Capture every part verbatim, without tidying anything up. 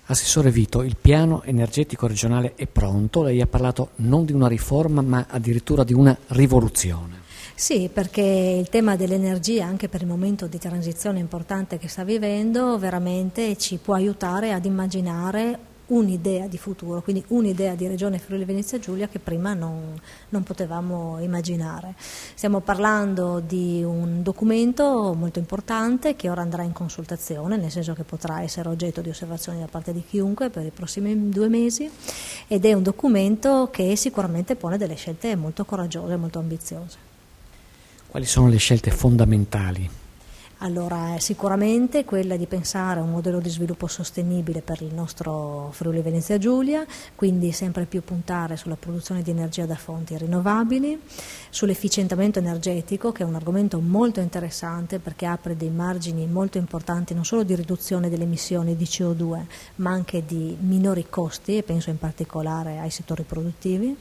Assessore Vito, il piano energetico regionale è pronto, lei ha parlato non di una riforma ma addirittura di una rivoluzione. Sì, perché il tema dell'energia, anche per il momento di transizione importante che sta vivendo, veramente ci può aiutare ad immaginare un'idea di futuro, quindi un'idea di Regione Friuli Venezia Giulia che prima non, non potevamo immaginare. Stiamo parlando di un documento molto importante che ora andrà in consultazione, nel senso che potrà essere oggetto di osservazioni da parte di chiunque per i prossimi due mesi, ed è un documento che sicuramente pone delle scelte molto coraggiose e molto ambiziose. Quali sono le scelte fondamentali? Allora, sicuramente quella di pensare a un modello di sviluppo sostenibile per il nostro Friuli Venezia Giulia, quindi sempre più puntare sulla produzione di energia da fonti rinnovabili, sull'efficientamento energetico, che è un argomento molto interessante perché apre dei margini molto importanti non solo di riduzione delle emissioni di C O due, ma anche di minori costi, e penso in particolare ai settori produttivi.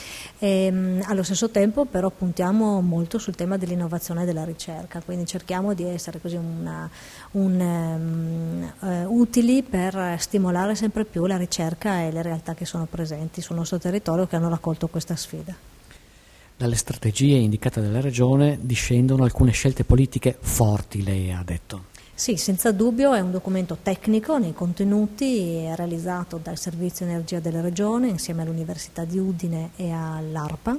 E, allo stesso tempo però puntiamo molto sul tema dell'innovazione e della ricerca, quindi cerchiamo di essere così una, un, um, uh, utili per stimolare sempre più la ricerca e le realtà che sono presenti sul nostro territorio, che hanno raccolto questa sfida. Dalle strategie indicate dalla Regione discendono alcune scelte politiche forti, lei ha detto. Sì, senza dubbio è un documento tecnico nei contenuti, è realizzato dal Servizio Energia della Regione insieme all'Università di Udine e all'ARPA,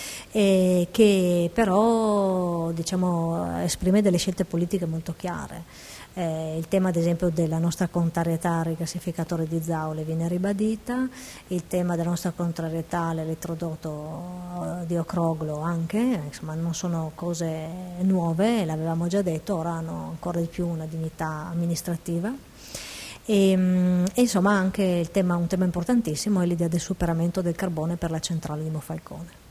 e che però diciamo, esprime delle scelte politiche molto chiare. Eh, il tema ad esempio della nostra contrarietà al rigassificatore di Zaule viene ribadita, il tema della nostra contrarietà all'elettrodotto di Ocroglo anche, insomma non sono cose nuove, l'avevamo già detto, ora hanno ancora di più una dignità amministrativa. E, e insomma anche il tema, un tema importantissimo è l'idea del superamento del carbone per la centrale di Monfalcone.